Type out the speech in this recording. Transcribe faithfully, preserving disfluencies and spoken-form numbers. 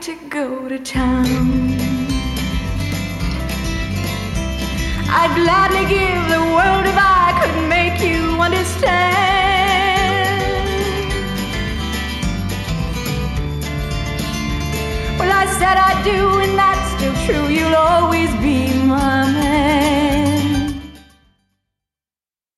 to go to town. I'd gladly give the world if I could make you understand. Well, I said I do, and that's still true. You'll always be my man.